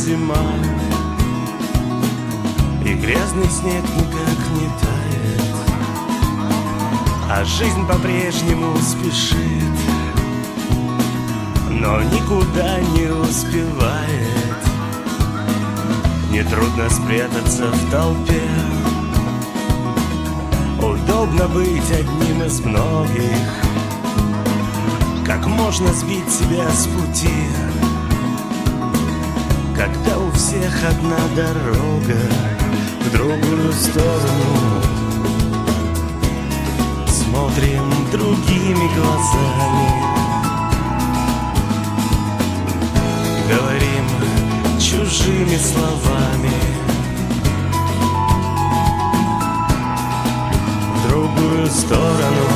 зима, и грязный снег никак не тает, а жизнь по-прежнему спешит, но никуда не успевает. Нетрудно спрятаться в толпе, удобно быть одним из многих. Как можно сбить себя с пути, когда у всех одна дорога в другую сторону? Смотрим другими глазами, говорим чужими словами, в другую сторону.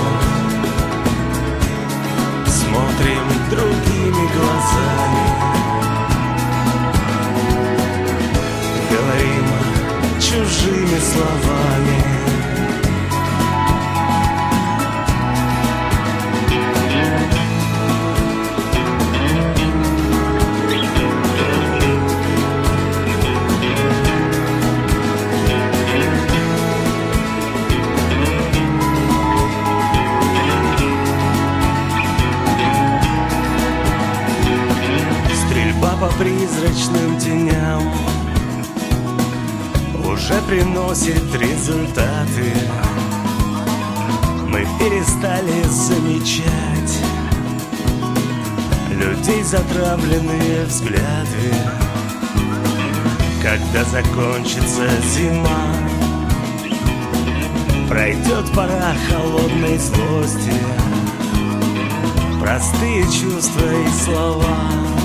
Смотрим другими глазами, говорим чужими словами. По призрачным теням уже приносит результаты. Мы перестали замечать людей затравленные взгляды. Когда закончится зима, пройдет пора холодной злости, простые чувства и слова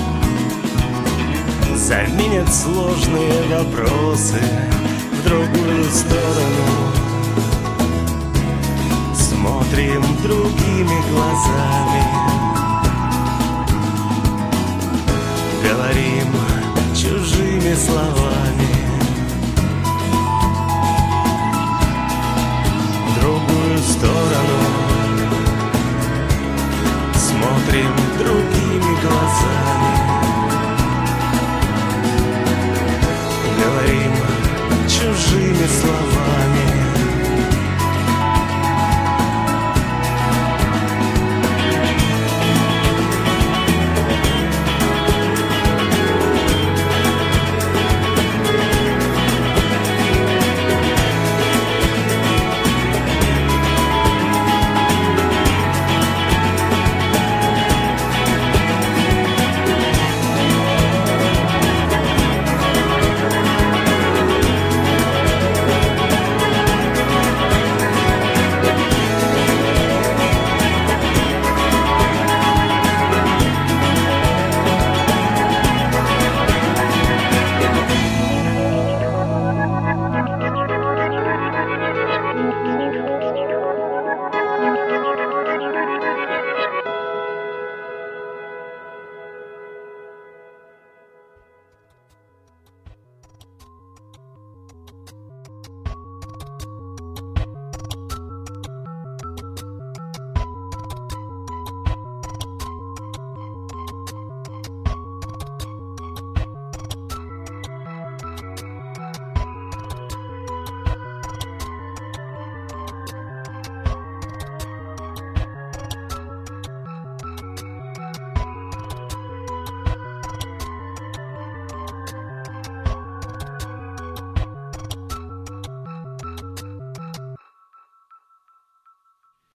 заменят сложные вопросы в другую сторону. Смотрим другими глазами, говорим чужими словами, в другую сторону. Смотрим другими глазами.